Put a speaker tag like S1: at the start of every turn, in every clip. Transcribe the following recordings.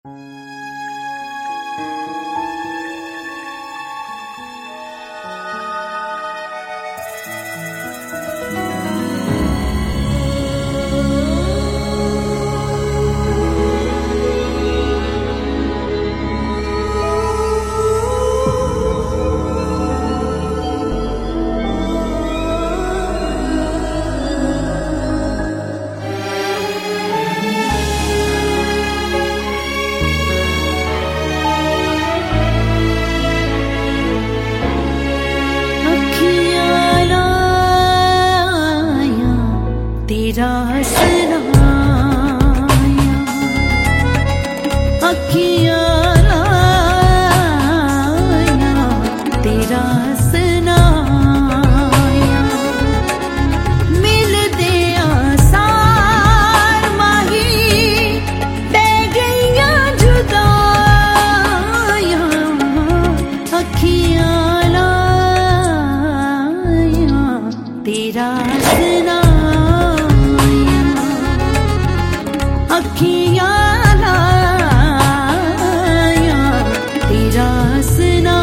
S1: तेरा हंसना अखियाँ लाया, तेरा हंसना मिल दे आसार माही बह गईया जुदाया, अखियाँ लाया, तेरा हंसना अखियाँ लाया, तेरा हंसना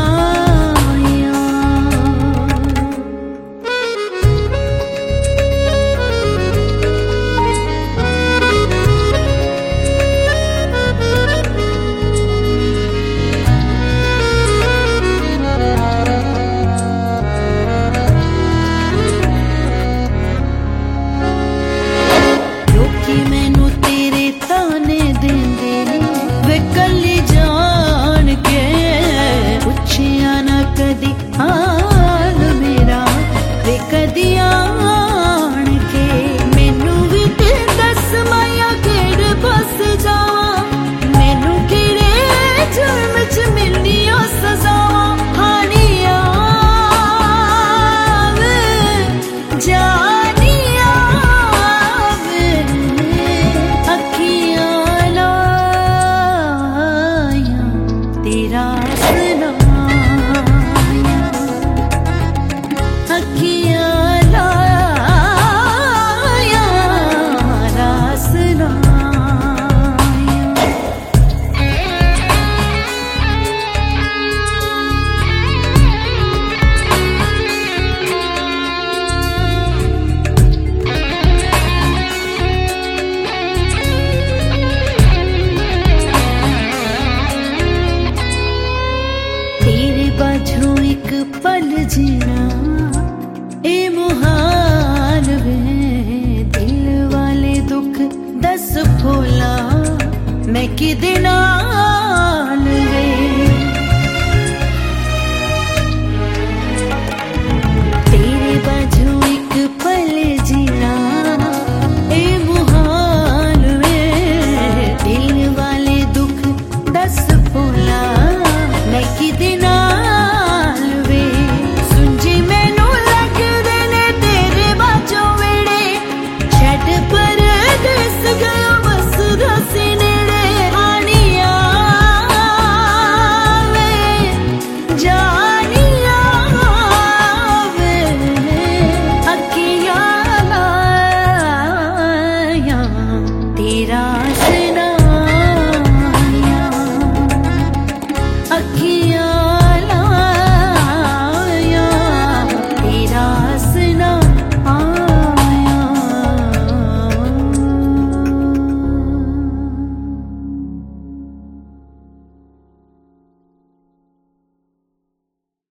S1: हाल मेरा वे कदी आण के मैनू भी दस माया केड़ बस जावा, मैनू केड़े जुर्म च मिलनिया सजावा, हानी आवे जानी आवे, अखियाँ लाया, तेरा हंसना अखियाँ लाया, हंसना तेरे बाझों एक पल जीना ए मुहाल वे, दिल वाले दुख दस भोला मैं किदे नाल वे।